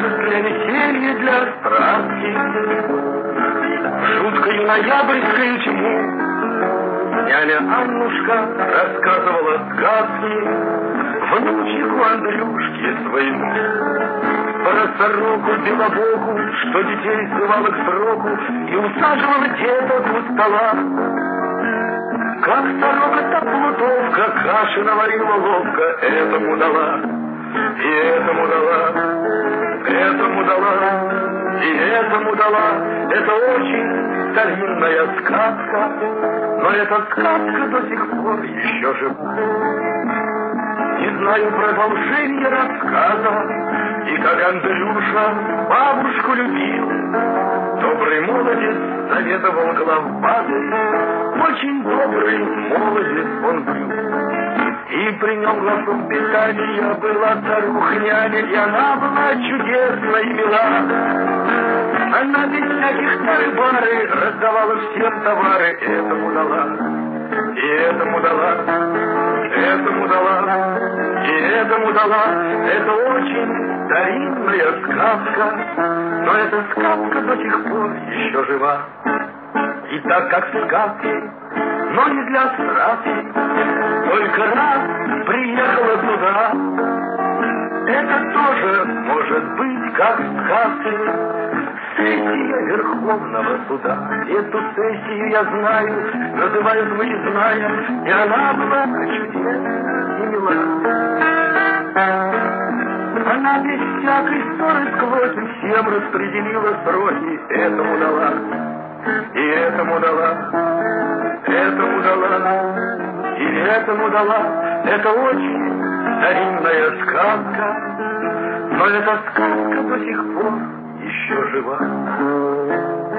для веселья, для страсти. В жуткую ноябрьскую тьму няня Аннушка рассказывала сказки внучику Андрюшке своему. Про сороку белобоку, что детей срывала к сроку и усаживала деток у стола. Как сорока-то плутовка каши наварила ловко, этому дала, и этому дала, этому дала, и этому дала. Это очень старинная сказка, но эта сказка до сих пор еще жива. Не знаю продолжения рассказа, и как Андрюша бабушку любил. Добрый молодец заведовал главбадой, очень добрый молодец он был. И при нем глазом питания была старуха-няня, и она была чудесна и мила. Она без всяких тары-бары раздавала всем товары, этому дала, и этому дала, этому дала, и этому дала. Это очень старинная сказка, но эта сказка до сих пор еще жива. И так как в сказке, но не для страсти, только раз приехала туда. Это тоже может быть как в сказке. Сессия Верховного суда. Эту сессию я знаю, называют выездная, и она была чудесна и мила. Она без всякой ссоры склоки всем распределила сроки. Этому дала, и этому дала, этому дала, и этому дала. Это очень старинная сказка, но эта сказка до сих пор еще жива.